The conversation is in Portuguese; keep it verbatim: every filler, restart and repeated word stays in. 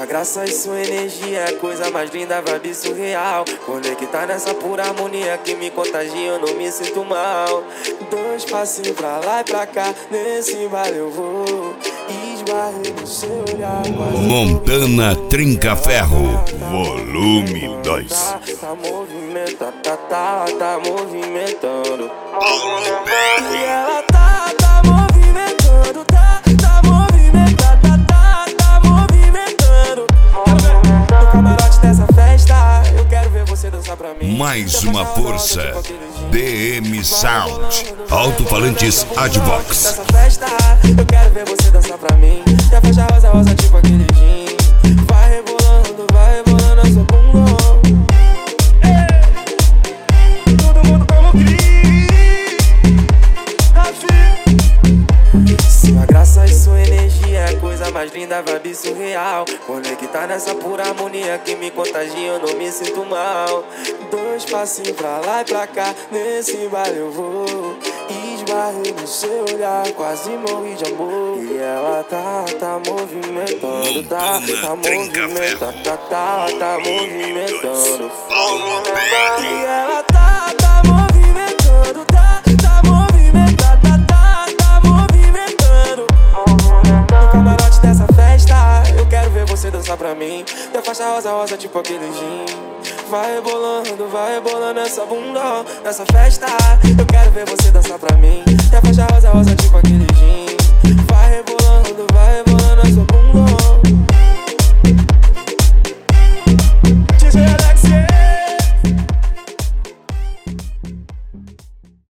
graça e sua energia é a coisa mais linda, vibe surreal. Conectar nessa pura harmonia que me contagia, eu não me sinto mal. Dois passinhos pra lá e pra cá, nesse baile eu vou. Esbarrei no seu olhar. Montana Trinca Ferro, volume dois. Tá, tá movimentando, tá, tá, tá movimentando. E ela tá, tá movimentando, tá, tá movimentando, tá, tá, tá movimentando. No camarote dessa festa, eu quero ver você dançar pra mim. Mais uma força, D M Sound, alto-falantes Advox. Nessa festa, eu quero ver você dançar pra mim. E a faixa rosa, rosa tipo aquele gin. Vai rebolando, vai rebolando a sua bunda. Todo mundo como Cris, Rafi. Sua graça e sua energia é a coisa mais linda, vibe surreal. Conectar nessa pura harmonia que me contagia, eu não me sinto mal. Dois passinhos pra lá e pra cá, nesse baile eu vou. Esbarrei no seu olhar, quase morri de amor. E ela tá, tá movimentando, tá, tá movimentando, tá, tá, tá movimentando. E ela tá, tá movimentando, tá, tá movimentando, tá, tá, tá movimentando. No camarote dessa festa, eu quero ver você dançar pra mim. E a faixa rosa, rosa tipo aquele gin. Vai rebolando, vai rebolando essa bunda nessa festa. Eu quero ver você dançar pra mim. E a faixa rosa, rosa tipo aquele gin.